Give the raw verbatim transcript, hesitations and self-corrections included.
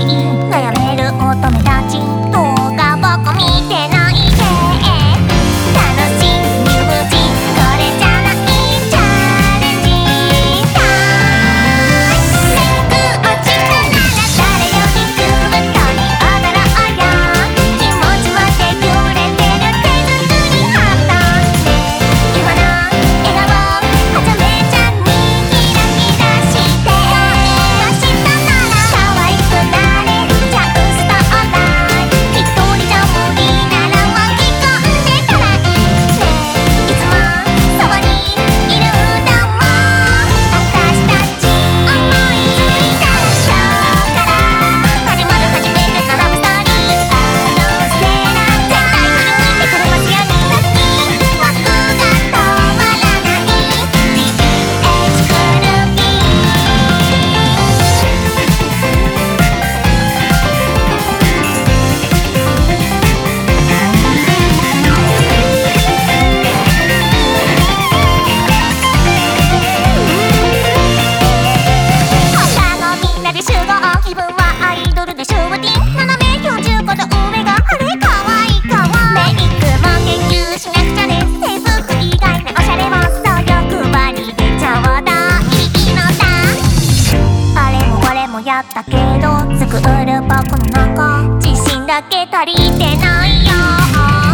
悩める乙女たち動画ばっか見てないで楽しいミュージこれじゃないチャレンジタイムメイク落ちたなら誰よりくぶとに踊ろうよ気持ちはてくれてる手作りハートね今の笑顔はちゃめちゃにキラキラして恋がしたなら可愛くなれちゃうスターライト一人じゃ無理なら巻き込んでからいいねいつもそばにいるんだもん私たち思いついた今日から始まる初めてのラブストーリーあのせいな絶対振り向いてくる間違いなき枠が止まらない ディーエイチ クルビー他のみんなで集合気分はアイドルでシューティン斜めきゅうじゅうごど上があれかわいいかもメイクも研究しなくちゃね制服以外のおしゃれもそう欲張りでちょうどいいのだあれもこれもやったけど作る僕の中自信だけ足りてないよ